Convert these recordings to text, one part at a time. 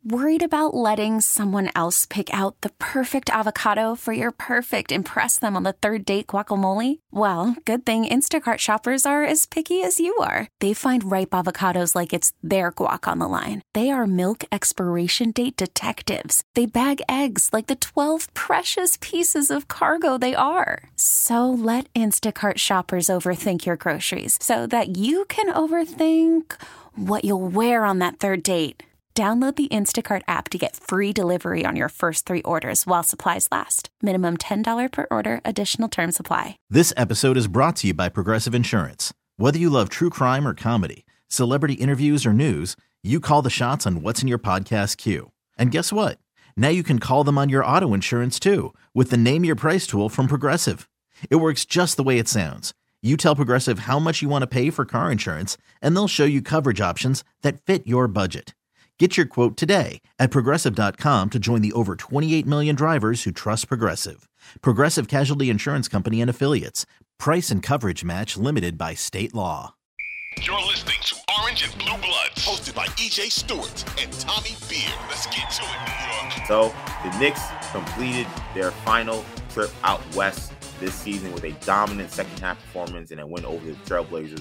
Worried about letting someone else pick out the perfect avocado for your perfect impress them on the third date guacamole? Well, good thing Instacart shoppers are as picky as you are. They find ripe avocados like it's their guac on the line. They are milk expiration date detectives. They bag eggs like the 12 precious pieces of cargo they are. So let Instacart shoppers overthink your groceries so that you can overthink what you'll wear on that third date. Download the Instacart app to get free delivery on your first 3 orders while supplies last. Minimum $10 per order. Additional terms apply. This episode is brought to you by Progressive Insurance. Whether you love true crime or comedy, celebrity interviews or news, you call the shots on what's in your podcast queue. And guess what? Now you can call them on your auto insurance too with the Name Your Price tool from Progressive. It works just the way it sounds. You tell Progressive how much you want to pay for car insurance, and they'll show you coverage options that fit your budget. Get your quote today at Progressive.com to join the over 28 million drivers who trust Progressive. Progressive Casualty Insurance Company and Affiliates. Price and coverage match limited by state law. You're listening to Orange and Blue Bloods, hosted by EJ Stewart and Tommy Beer. Let's get to it, New York. So the Knicks completed their final trip out west this season with a dominant second half performance and a win over the Trailblazers,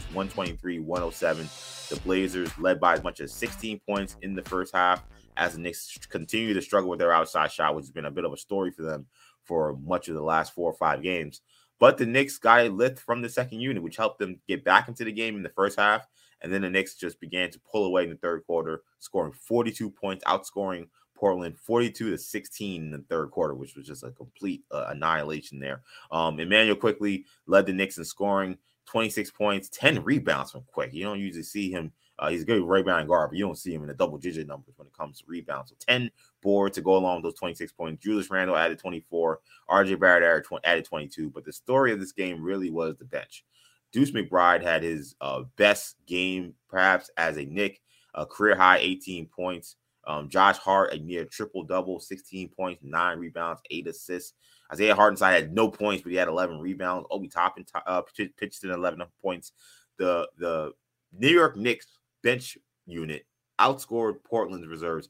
123-107. The Blazers led by as much as 16 points in the first half as the Knicks continue to struggle with their outside shot, which has been a bit of a story for them for much of the last 4 or 5 games. But the Knicks got a lift from the second unit, which helped them get back into the game in the first half. And then the Knicks just began to pull away in the third quarter, scoring 42 points, outscoring Portland 42-16 in the third quarter, which was just a complete annihilation there. Emmanuel Quickley led the Knicks in scoring, 26 points, 10 rebounds from Quick. You don't usually see him. He's a good rebounding guard, but you don't see him in the double-digit numbers when it comes to rebounds. So 10 boards to go along with those 26 points. Julius Randle added 24. RJ Barrett added 22. But the story of this game really was the bench. Deuce McBride had his best game, perhaps, as a Knick, a career-high 18 points. Josh Hart, a near triple-double, 16 points, 9 rebounds, 8 assists. Isaiah Hartenstein had no points, but he had 11 rebounds. Obi Toppin pitched in 11 points. The New York Knicks bench unit outscored Portland's reserves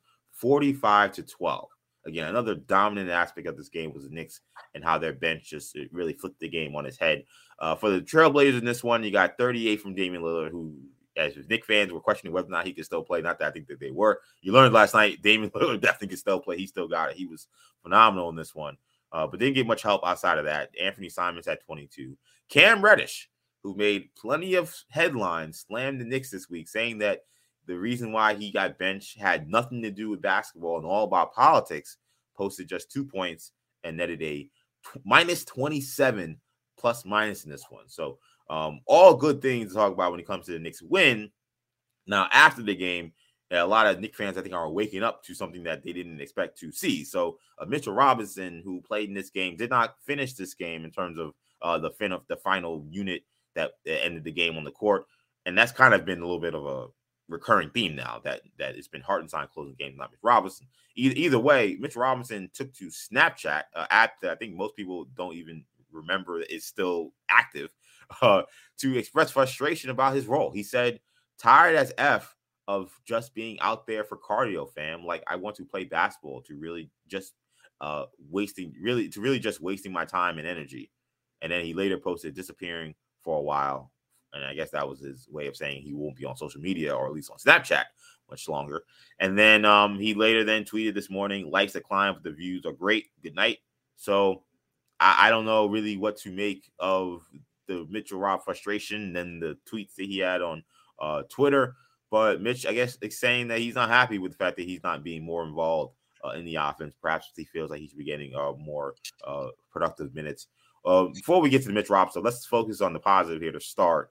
45-12. Again, another dominant aspect of this game was the Knicks and how their bench just really flipped the game on its head. For the Trailblazers in this one, you got 38 from Damian Lillard, who, as Knicks fans were questioning whether or not he could still play. Not that I think that they were. You learned last night Damian Lillard definitely could still play. He still got it. He was phenomenal in this one. But didn't get much help outside of that. Anthony Simons had 22. Cam Reddish, who made plenty of headlines, slammed the Knicks this week, saying that the reason why he got benched had nothing to do with basketball and all about politics, posted just 2 points and netted a minus 27 plus minus in this one. So all good things to talk about when it comes to the Knicks win. Now, after the game, a lot of Knicks fans, I think, are waking up to something that they didn't expect to see. So Mitchell Robinson, who played in this game, did not finish this game in terms of the final unit that ended the game on the court. And that's kind of been a little bit of a recurring theme now that it's been Hartenstein closing games, not Mitch Robinson. Either way, Mitch Robinson took to Snapchat, an app that I think most people don't even remember is still active, to express frustration about his role. He said, "Tired as F of just being out there for cardio, fam. Like, I want to play basketball to really just wasting my time and energy." And then he later posted disappearing for a while. And I guess that was his way of saying he won't be on social media, or at least on Snapchat, much longer. And then he later then tweeted this morning, "Likes the climb, but the views are great. Good night." So I don't know really what to make of the Mitchell Rob frustration and the tweets that he had on Twitter. But Mitch, I guess, is saying that he's not happy with the fact that he's not being more involved in the offense. Perhaps he feels like he should be getting more productive minutes. Before we get to the Mitch Rob, so let's focus on the positive here to start.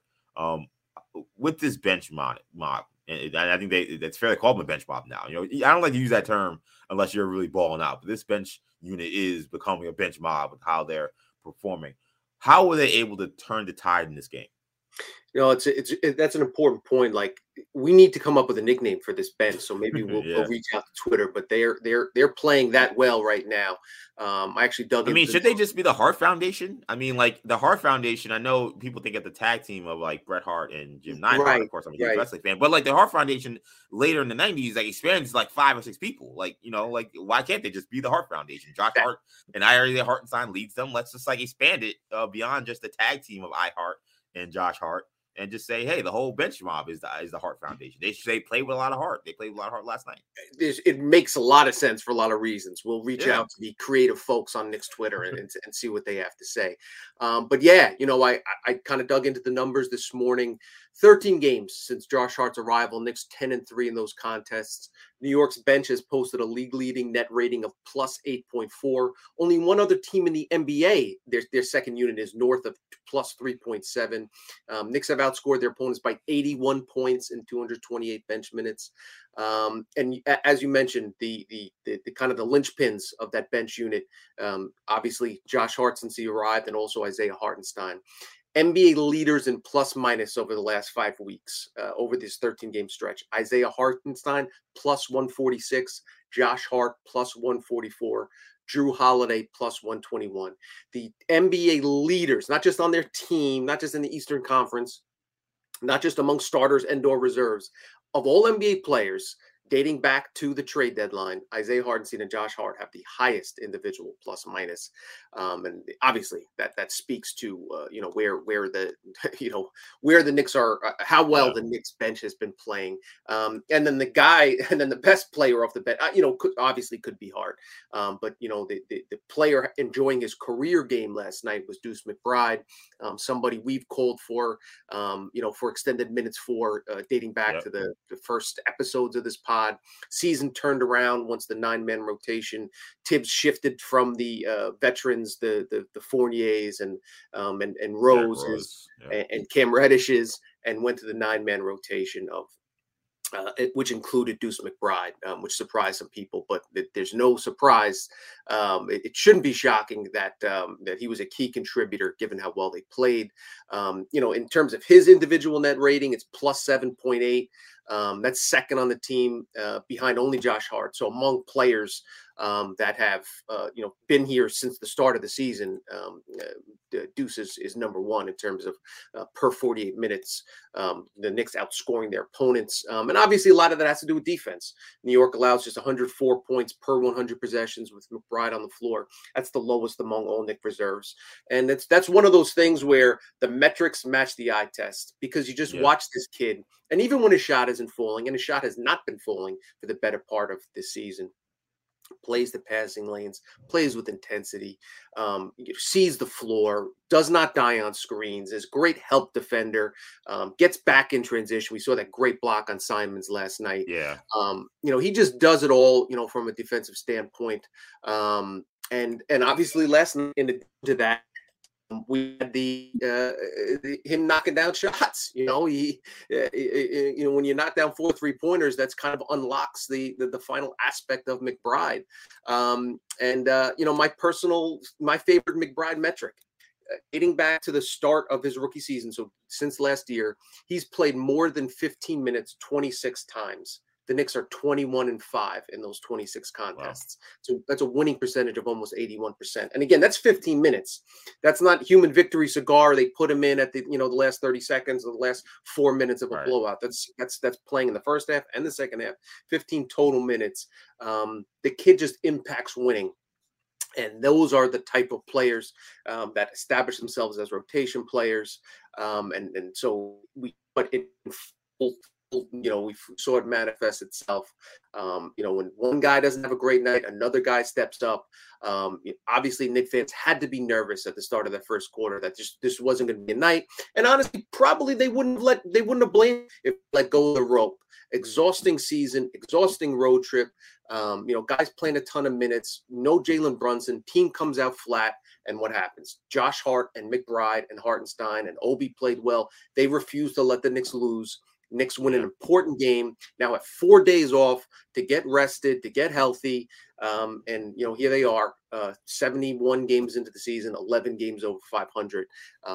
With this bench mob, and I think that's fairly called a bench mob now. You know, I don't like to use that term unless you're really balling out. But this bench unit is becoming a bench mob with how they're performing. How were they able to turn the tide in this game? That's an important point. Like, we need to come up with a nickname for this bench. So maybe we'll reach out to Twitter. But they're playing that well right now. I actually dug. I mean, should they just be the Hart Foundation? I mean, like the Hart Foundation. I know people think of the tag team of like Bret Hart and Jim Neidhart. Right, of course, I'm a huge wrestling fan. But like the Hart Foundation later in the '90s, like expanded like 5 or 6 people. Like, like why can't they just be the Hart Foundation? Josh Hart and Ira Hartenstein leads them. Let's just like expand it beyond just the tag team of I Hart and Josh Hart. And just say, hey, the whole bench mob is the Hart Foundation. They play with a lot of heart. They played with a lot of heart last night. It makes a lot of sense for a lot of reasons. We'll reach out to the creative folks on Knicks Twitter and see what they have to say. But yeah, I kind of dug into the numbers this morning. 13 games since Josh Hart's arrival. Knicks 10-3 in those contests. New York's bench has posted a league-leading net rating of plus 8.4. Only one other team in the NBA, their second unit is north of plus 3.7. Knicks have outscored their opponents by 81 points in 228 bench minutes. And as you mentioned, the kind of the linchpins of that bench unit, obviously Josh Hart since he arrived, and also Isaiah Hartenstein. NBA leaders in plus minus over the last 5 weeks, over this 13-game stretch. Isaiah Hartenstein plus 146, Josh Hart plus 144, Drew Holiday plus 121. The NBA leaders, not just on their team, not just in the Eastern Conference, not just among starters and/or reserves, of all NBA players dating back to the trade deadline, Isaiah Hartenstein and Josh Hart have the highest individual plus minus, and obviously that speaks to where the where the Knicks are, how well the Knicks bench has been playing, and then the best player off the bench, could be Hart, but the player enjoying his career game last night was Deuce McBride, somebody we've called for extended minutes for dating back to the first episodes of this pod. Season turned around once the 9-man rotation. Tibbs shifted from the veterans, the Fourniers and Roses and Cam Reddishes, and went to the 9-man rotation of which included Deuce McBride, which surprised some people, but there's no surprise. It shouldn't be shocking that he was a key contributor given how well they played. In terms of his individual net rating, it's plus 7.8. That's second on the team, behind only Josh Hart. So among players that have been here since the start of the season, Deuce is number one in terms of per 48 minutes. The Knicks outscoring their opponents, and obviously a lot of that has to do with defense. New York allows just 104 points per 100 possessions with McBride on the floor. That's the lowest among all Knicks reserves, and that's one of those things where the metrics match the eye test, because you just watch this kid, and even when his shot isn't falling, and his shot has not been falling for the better part of this season, plays the passing lanes, plays with intensity, sees the floor, does not die on screens, is a great help defender, gets back in transition. We saw that great block on Simons last night. Yeah. He just does it all, from a defensive standpoint. And obviously last night, in addition to that, we had him knocking down shots. When you knock down 4 3-pointers, that's kind of unlocks the final aspect of McBride. My favorite McBride metric, dating back to the start of his rookie season, so since last year, he's played more than 15 minutes 26 times. The Knicks are 21-5 in those 26 contests. Wow. So that's a winning percentage of almost 81%. And again, that's 15 minutes. That's not human victory cigar. They put him in at the last 30 seconds or the last 4 minutes of a blowout. That's playing in the first half and the second half. 15 total minutes. The kid just impacts winning. And those are the type of players that establish themselves as rotation players. And so we put in full. We saw it manifest itself. When one guy doesn't have a great night, another guy steps up. Obviously, Knicks fans had to be nervous at the start of that first quarter that this wasn't going to be a night. And honestly, probably they wouldn't have blamed if let go of the rope. Exhausting season, exhausting road trip. Guys playing a ton of minutes. No Jalen Brunson. Team comes out flat. And what happens? Josh Hart and McBride and Hartenstein and Obi played well. They refused to let the Knicks lose. Knicks win an important game. Now at 4 days off to get rested, to get healthy. And, here they are, 71 games into the season, 11 games over 500.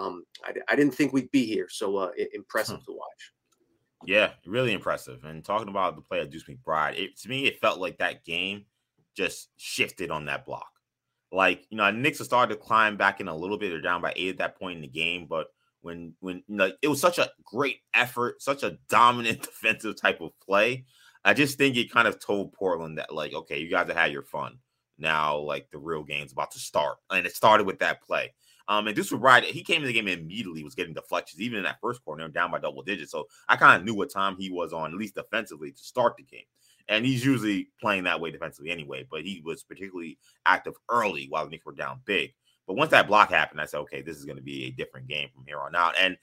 I didn't think we'd be here. So impressive to watch. Yeah, really impressive. And talking about the play of Deuce McBride, to me, it felt like that game just shifted on that block. Like, Knicks have started to climb back in a little bit. They're down by 8 at that point in the game. But when it was such a great effort, such a dominant defensive type of play, I just think it kind of told Portland that, like, okay, you guys have had your fun. Now, like, the real game's about to start. And it started with that play. And Deuce McBride, he came in the game and immediately was getting deflections. Even in that first quarter, they were down by double digits. So I kind of knew what time he was on, at least defensively, to start the game. And he's usually playing that way defensively anyway, but he was particularly active early while the Knicks were down big. But once that block happened, I said, okay, this is going to be a different game from here on out. And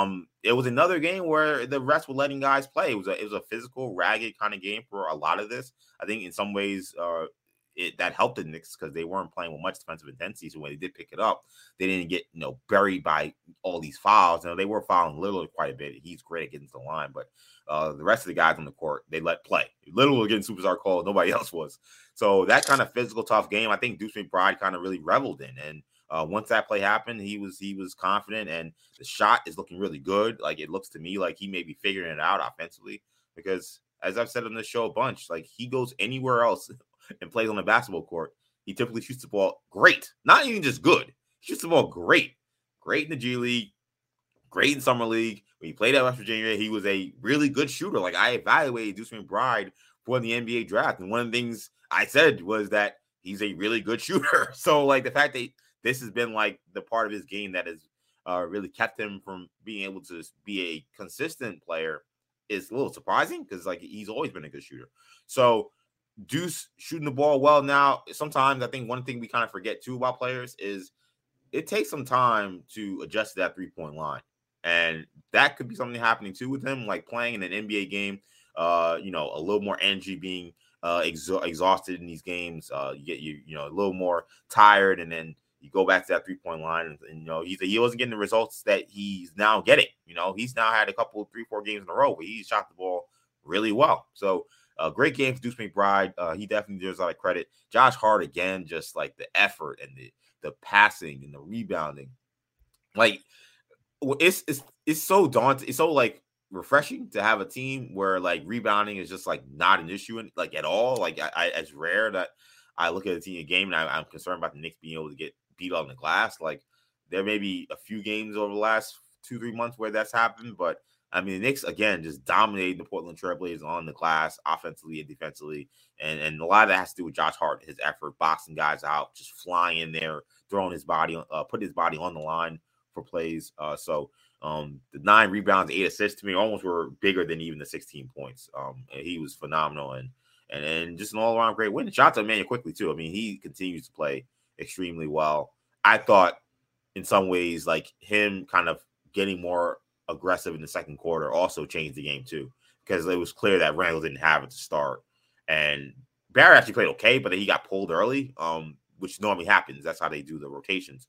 it was another game where the refs were letting guys play. It was a physical, ragged kind of game for a lot of this. I think in some ways that helped the Knicks because they weren't playing with much defensive intensity. So when they did pick it up, they didn't get buried by all these fouls. They were fouling Lillard quite a bit. He's great at getting to the line, but the rest of the guys on the court, they let play. Lillard was getting superstar calls. Nobody else was. So that kind of physical, tough game, I think Deuce McBride kind of really reveled in. And once that play happened, he was confident, and the shot is looking really good. Like, it looks to me like he may be figuring it out offensively because, as I've said on this show a bunch, like, he goes anywhere else and plays on the basketball court, he typically shoots the ball great. Not even just good. He shoots the ball great. Great in the G League, great in Summer League. When he played at West Virginia, he was a really good shooter. Like, I evaluated Deuce McBride for the NBA draft, and one of the things I said was that he's a really good shooter. So, like, the fact that this has been, like, the part of his game that has really kept him from being able to be a consistent player is a little surprising because, like, he's always been a good shooter. So, Deuce shooting the ball well now. Sometimes I think one thing we kind of forget too about players is it takes some time to adjust to that 3-point line. And that could be something happening too with him, like playing in an NBA game, a little more energy, being exhausted in these games. You get a little more tired, and then you go back to that 3-point line, and he wasn't getting the results that he's now getting. He's now had a couple of 3-4 games in a row where he shot the ball really well. So a great game for Deuce McBride. He definitely deserves a lot of credit. Josh Hart, again, just like the effort and the passing and the rebounding. Like, it's so daunting. It's so, like, refreshing to have a team where, like, rebounding is just, like, not an issue like at all. Like, it's rare that I look at a team game and I'm concerned about the Knicks being able to get beat on the glass. Like, there may be a few games over the last 2-3 months where that's happened, but I mean, the Knicks, again, just dominated the Portland Trailblazers on the glass, offensively and defensively. And a lot of that has to do with Josh Hart, his effort, boxing guys out, just flying in there, throwing his body, putting his body on the line for plays. So the 9 rebounds, 8 assists to me almost were bigger than even the 16 points. He was phenomenal and just an all-around great win. Shout out to Emmanuel Quickley, too. I mean, he continues to play extremely well. I thought in some ways, like, him kind of getting more aggressive in the second quarter also changed the game too, because it was clear that Randall didn't have it to start, and Barry actually played okay, but then he got pulled early, which normally happens. That's how they do the rotations.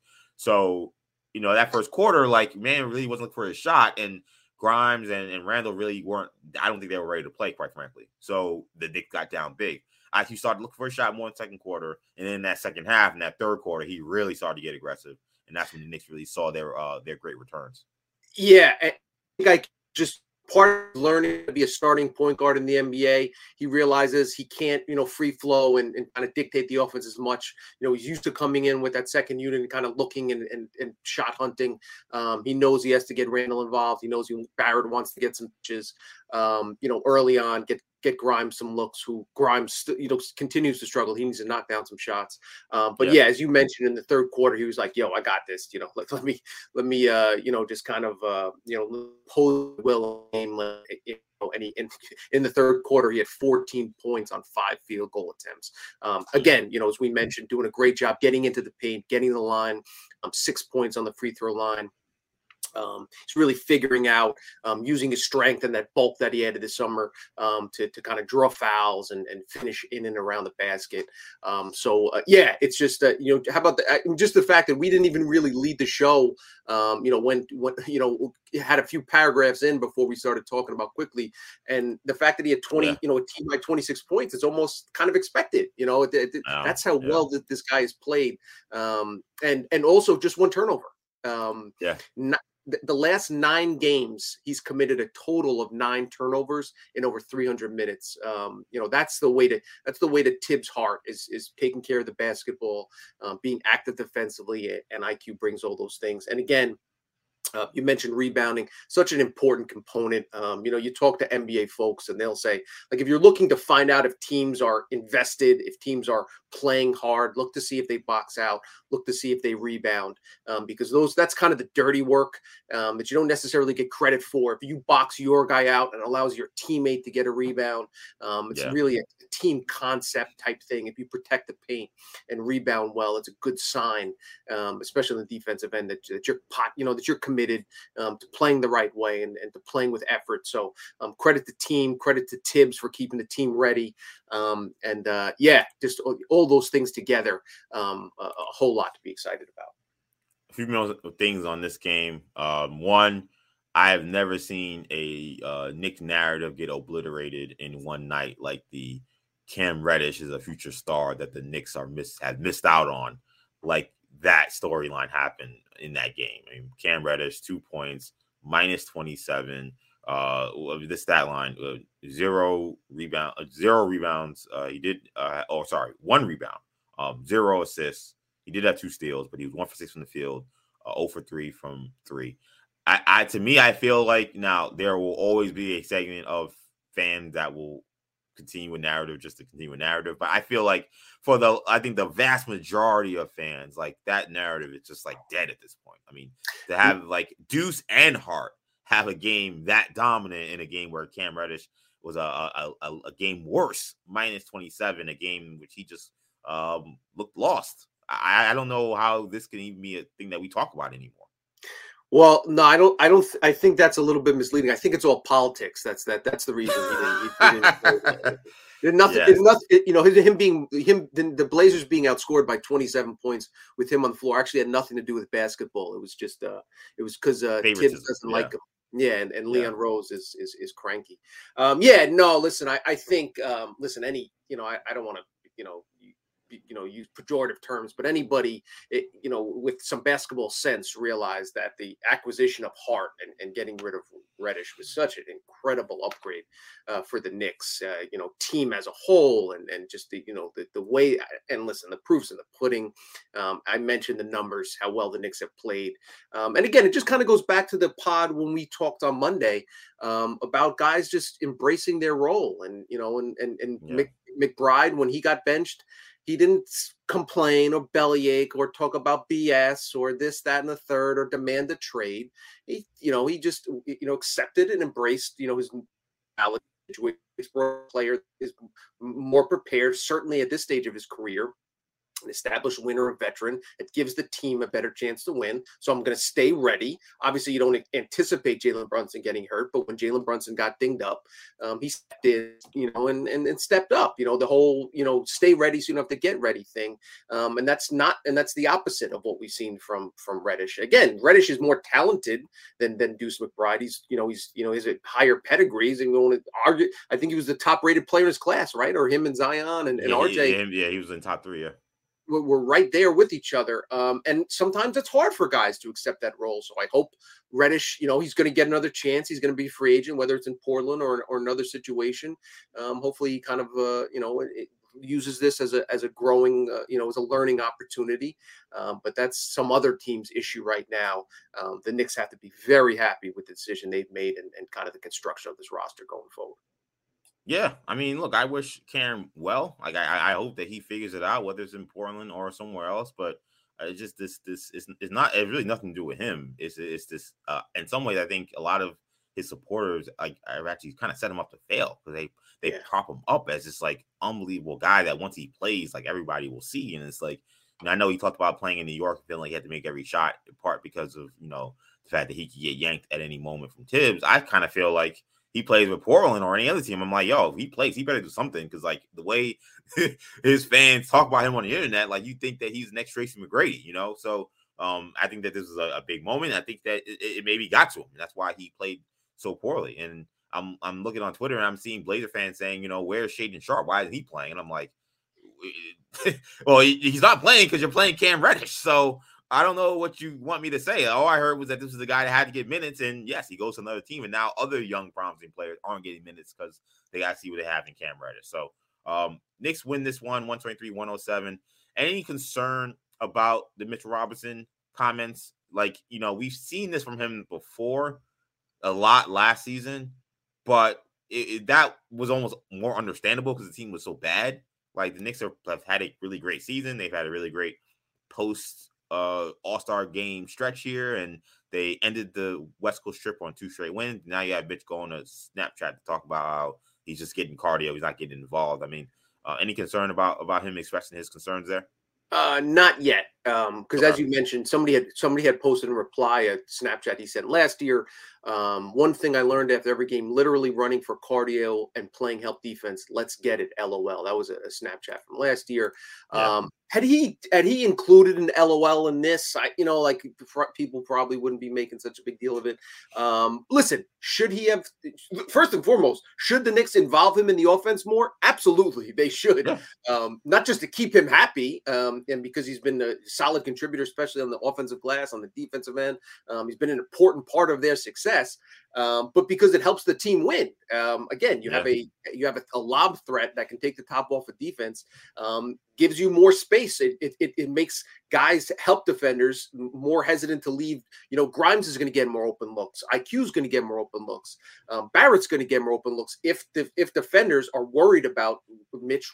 So that first quarter, like, man really wasn't looking for his shot, and Grimes and Randall really weren't. I don't think they were ready to play, quite frankly. So the Knicks got down big. I actually started looking for a shot more in the second quarter, and then in that second half, in that third quarter, he really started to get aggressive, and that's when the Knicks really saw their great returns. Yeah, I think I just part of learning to be a starting point guard in the NBA. He realizes he can't, free flow and kind of dictate the offense as much. He's used to coming in with that second unit and kind of looking and shot hunting. He knows he has to get Randall involved. He knows Barrett wants to get some pitches, early on, get Grimes some looks, who Grimes, continues to struggle. He needs to knock down some shots. But yeah, as you mentioned in the third quarter, he was like, yo, I got this, let me just kind of, pose will game. And in the third quarter, he had 14 points on 5 field goal attempts. Again, as we mentioned, doing a great job getting into the paint, getting the line, 6 points on the free throw line. He's really figuring out using his strength and that bulk that he added this summer to kind of draw fouls and finish in and around the basket. Yeah, it's just how about just the fact that we didn't even really lead the show. When had a few paragraphs in before we started talking about Quickley, and the fact that he had 20, a team by 26 points, it's almost kind of expected. That's how well that this guy has played, and also just one turnover. The last 9 games, he's committed a total of 9 turnovers in over 300 minutes. That's the way to Tibbs' heart is taking care of the basketball, being active defensively, and IQ brings all those things. And again, you mentioned rebounding, such an important component. You talk to NBA folks and they'll say, like, if you're looking to find out if teams are invested, if teams are playing hard, look to see if they box out, look to see if they rebound, because that's kind of the dirty work that you don't necessarily get credit for. If you box your guy out and allows your teammate to get a rebound, it's really a team concept type thing. If you protect the paint and rebound well, it's a good sign, especially on the defensive end, that you're committed to playing the right way and to playing with effort. So credit the team, credit to Tibbs for keeping the team ready. Just all those things together, a whole lot to be excited about. A few more things on this game. One, I have never seen a Knicks narrative get obliterated in one night like the Cam Reddish is a future star that the Knicks have missed out on. Like that storyline happened in that game. I mean, Cam Reddish, 2 points, minus 27. This stat line, 0 rebounds. He did. 1 rebound. 0 assists. He did have 2 steals, but he was 1 for 6 from the field, 0 for 3 from 3. I feel like now there will always be a segment of fans that will continue a narrative just to continue a narrative. But I feel like I think the vast majority of fans, like, that narrative is just like dead at this point. I mean, to have like Deuce and Hart have a game that dominant in a game where Cam Reddish was a game worse, minus 27, a game in which he just looked lost. I don't know how this can even be a thing that we talk about anymore. Well, no, I think that's a little bit misleading. I think it's all politics. That's the reason he didn't the Blazers being outscored by 27 points with him on the floor actually had nothing to do with basketball. It was just because Tibbs doesn't like him. Yeah, and Leon Rose is cranky. Listen, I think I don't want to use pejorative terms, but anybody, with some basketball sense realize that the acquisition of Hart and getting rid of Reddish was such an incredible upgrade for the Knicks, team as a whole, and just the way, and listen, the proof's in the pudding. I mentioned the numbers, how well the Knicks have played. And again, it just kind of goes back to the pod when we talked on Monday about guys just embracing their role. And, McBride, when he got benched, he didn't complain or bellyache or talk about BS or this, that, and the third, or demand a trade. He just, accepted and embraced, his knowledge, which player is more prepared, certainly at this stage of his career. An established winner, a veteran. It gives the team a better chance to win. So I'm going to stay ready. Obviously, you don't anticipate Jalen Brunson getting hurt, but when Jalen Brunson got dinged up, he stepped in, and stepped up. The whole, stay ready so you don't have to get ready thing. And that's the opposite of what we've seen from Reddish. Again, Reddish is more talented than Deuce McBride. He's a higher pedigree. He's going to argue. I think he was the top rated player in his class, right? Or him and Zion and RJ. He was in top 3. Yeah. We're right there with each other. And sometimes it's hard for guys to accept that role. So I hope Reddish, he's going to get another chance. He's going to be a free agent, whether it's in Portland or another situation. Hopefully he kind of, uses this as a growing, as a learning opportunity. But that's some other team's issue right now. The Knicks have to be very happy with the decision they've made and kind of the construction of this roster going forward. Yeah, I mean, look, I wish Cam well. Like, I hope that he figures it out, whether it's in Portland or somewhere else. But it's just this is not. It's really nothing to do with him. It's this. In some ways, I think a lot of his supporters have actually kind of set him up to fail because they prop him up as this like unbelievable guy that once he plays, like everybody will see. And it's like, I know he talked about playing in New York, feeling like he had to make every shot, in part because of the fact that he could get yanked at any moment from Tibbs. I kind of feel like he plays with Portland or any other team. I'm like, yo, if he plays, he better do something, because like the way his fans talk about him on the internet, like you think that he's the next Tracy McGrady, you know? So I think that this is a big moment. I think that it maybe got to him. And that's why he played so poorly. And I'm looking on Twitter and I'm seeing Blazer fans saying, you know, where's Shaedon Sharpe? Why isn't he playing? And I'm like, well, he's not playing because you're playing Cam Reddish. So I don't know what you want me to say. All I heard was that this was the guy that had to get minutes, and yes, he goes to another team, and now other young promising players aren't getting minutes because they got to see what they have in Cam Reddish. So Knicks win this one, 123-107. Any concern about the Mitchell Robinson comments? Like, you know, we've seen this from him before a lot last season, but that was almost more understandable because the team was so bad. Like, the Knicks have had a really great season. They've had a really great post all-star game stretch here, and they ended the West Coast trip on 2 straight wins. Now you have Mitch going to Snapchat to talk about how he's just getting cardio, he's not getting involved. I mean, any concern about him expressing his concerns there? Not yet, because as you mentioned, somebody had posted in reply a Snapchat he sent last year. One thing I learned after every game: literally running for cardio and playing help defense. Let's get it, LOL. That was a Snapchat from last year. Yeah. Had he included an LOL in this, people probably wouldn't be making such a big deal of it. Listen, should he have? First and foremost, should the Knicks involve him in the offense more? Absolutely, they should. Yeah. Not just to keep him happy, and because he's been a solid contributor, especially on the offensive glass, on the defensive end. He's been an important part of their success. But because it helps the team win. Again, you have a lob threat that can take the top off of defense, gives you more space. It makes guys, help defenders, more hesitant to leave. You know, Grimes is going to get more open looks. IQ is going to get more open looks. Barrett's going to get more open looks if defenders are worried about Mitch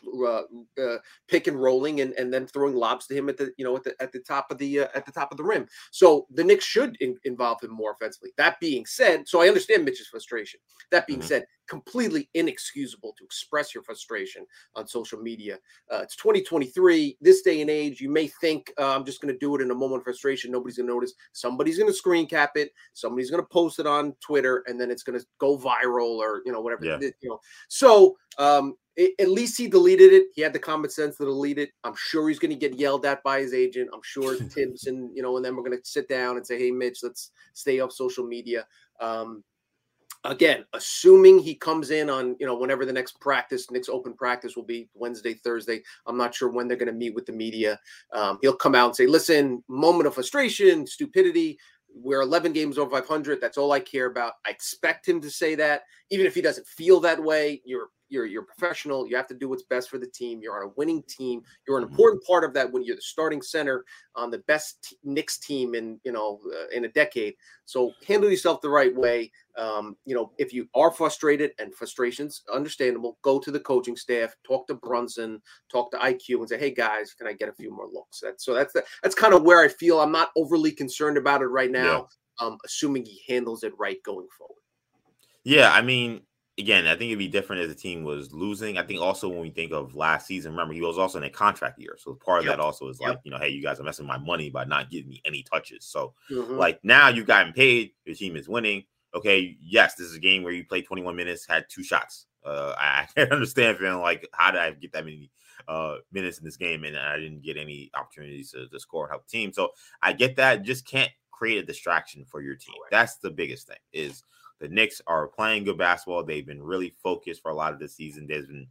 pick and rolling and then throwing lobs to him at the top of the rim. So the Knicks should involve him more offensively. That being said, so I understand Mitch's frustration. That being said, completely inexcusable to express your frustration on social media. It's 2023. This day and age, you may think I'm just going to do it in a moment of frustration. Nobody's going to notice. Somebody's going to screen cap it. Somebody's going to post it on Twitter, and then it's going to go viral or whatever. Yeah. So at least he deleted it. He had the common sense to delete it. I'm sure he's going to get yelled at by his agent. I'm sure Tibbs and then we're going to sit down and say, "Hey, Mitch, let's stay off social media." Again, assuming he comes in on, whenever the next open practice will be, Wednesday, Thursday. I'm not sure when they're going to meet with the media. He'll come out and say, listen, moment of frustration, stupidity. We're 11 games over 500. That's all I care about. I expect him to say that. Even if he doesn't feel that way, you're professional. You have to do what's best for the team. You're on a winning team. You're an important part of that when you're the starting center on the best Knicks team in a decade. So handle yourself the right way. If you are frustrated, and frustration's understandable, go to the coaching staff, talk to Brunson, talk to IQ, and say, "Hey guys, can I get a few more looks?" That's kind of where I feel. I'm not overly concerned about it right now. Yeah. Assuming he handles it right going forward. Yeah, I mean, again, I think it'd be different if the team was losing. I think also when we think of last season, remember, he was also in a contract year. So part of that also is like, hey, you guys are messing with my money by not giving me any touches. So like now you've gotten paid, your team is winning. Okay, yes, this is a game where you played 21 minutes, had 2 shots. I can't understand feeling like, how did I get that many minutes in this game and I didn't get any opportunities to score and help the team. So I get that. Just can't create a distraction for your team. That's the biggest thing, is the Knicks are playing good basketball. They've been really focused for a lot of this season.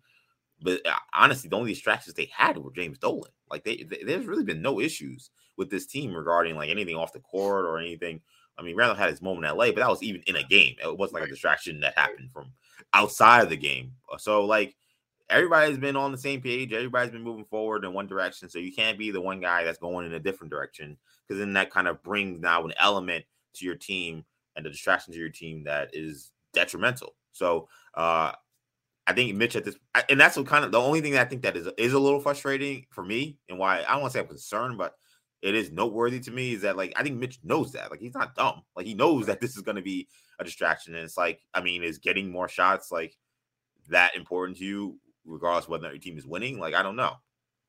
But honestly, the only distractions they had were James Dolan. Like there's really been no issues with this team regarding like anything off the court or anything. I mean, Randall had his moment in LA, but that was even in a game. It wasn't like a distraction that happened from outside of the game. So like everybody's been on the same page. Everybody's been moving forward in one direction. So you can't be the one guy that's going in a different direction, because then that kind of brings now an element to your team and the distraction to your team that is detrimental. So I think Mitch at this, and that's what kind of the only thing that I think that is a little frustrating for me, and why I don't want to say I'm concerned, but it is noteworthy to me, is that like I think Mitch knows that. Like he's not dumb. Like he knows that this is going to be a distraction, and it's like, I mean, is getting more shots like that important to you, regardless of whether your team is winning? Like I don't know.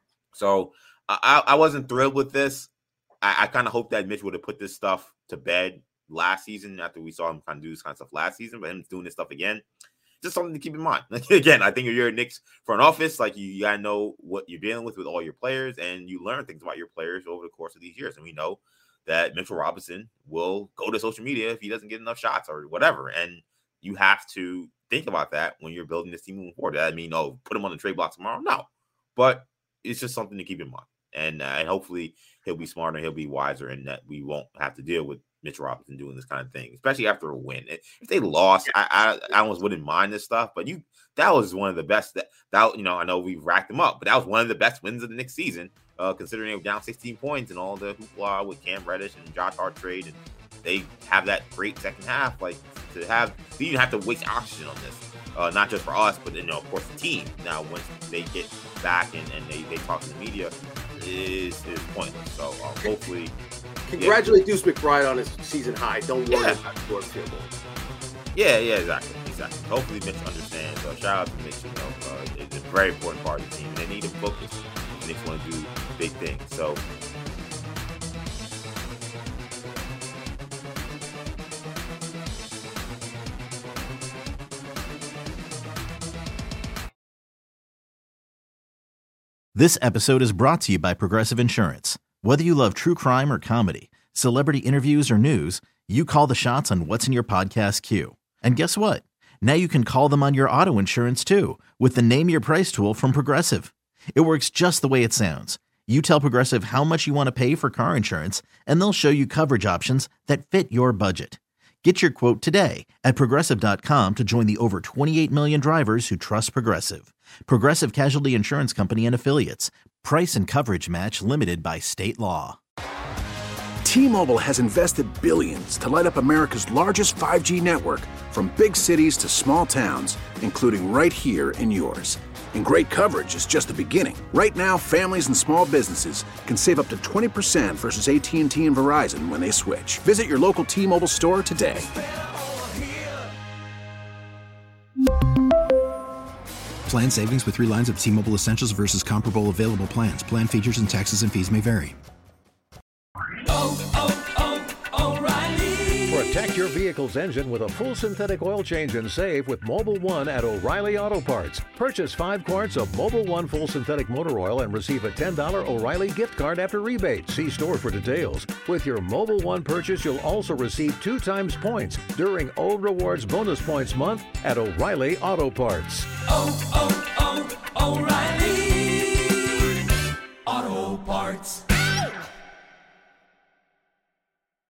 So I wasn't thrilled with this. I kind of hope that Mitch would have put this stuff to bed last season after we saw him kind of do this kind of stuff last season, but him doing this stuff again, just something to keep in mind. Again, I think if you're a Knicks front office, like you gotta know what you're dealing with all your players, and you learn things about your players over the course of these years. And we know that Mitchell Robinson will go to social media if he doesn't get enough shots or whatever. And you have to think about that when you're building this team moving forward. Does that mean, put him on the trade block tomorrow? No. But it's just something to keep in mind. And hopefully he'll be smarter, he'll be wiser, and that we won't have to deal with Mitchell Robinson doing this kind of thing, especially after a win. If they lost, I almost wouldn't mind this stuff, but that was one of the best that I know we've racked them up, but that was one of the best wins of the next season, considering they were down 16 points and all the hoopla with Cam Reddish and Josh Hart trade, and they have that great second half. Like, you didn't have to waste oxygen on this, not just for us, but of course the team. Now once they get back and they talk to the media, is pointless. So hopefully. Congratulate Deuce McBride on his season high. Don't worry about scoring field goals. Yeah, exactly. Hopefully Mitch understands. Shout out to Mitch. It's a very important part of the team. They need to focus. The Knicks want to do big things. So. This episode is brought to you by Progressive Insurance. Whether you love true crime or comedy, celebrity interviews or news, you call the shots on what's in your podcast queue. And guess what? Now you can call them on your auto insurance too with the Name Your Price tool from Progressive. It works just the way it sounds. You tell Progressive how much you want to pay for car insurance, and they'll show you coverage options that fit your budget. Get your quote today at Progressive.com to join the over 28 million drivers who trust Progressive. Progressive Casualty Insurance Company and Affiliates. Price and coverage match limited by state law. T-Mobile has invested billions to light up America's largest 5G network, from big cities to small towns, including right here in yours. And great coverage is just the beginning. Right now, families and small businesses can save up to 20% versus AT&T and Verizon when they switch. Visit your local T-Mobile store today. Plan savings with 3 lines of T-Mobile Essentials versus comparable available plans. Plan features and taxes and fees may vary. O'Reilly. Protect your vehicle's engine with a full synthetic oil change and save with Mobil 1 at O'Reilly Auto Parts. Purchase 5 quarts of Mobil 1 full synthetic motor oil and receive a $10 O'Reilly gift card after rebate. See store for details. With your Mobil 1 purchase, you'll also receive 2 times points during O Rewards Bonus Points Month at O'Reilly Auto Parts. O'Reilly Auto Parts.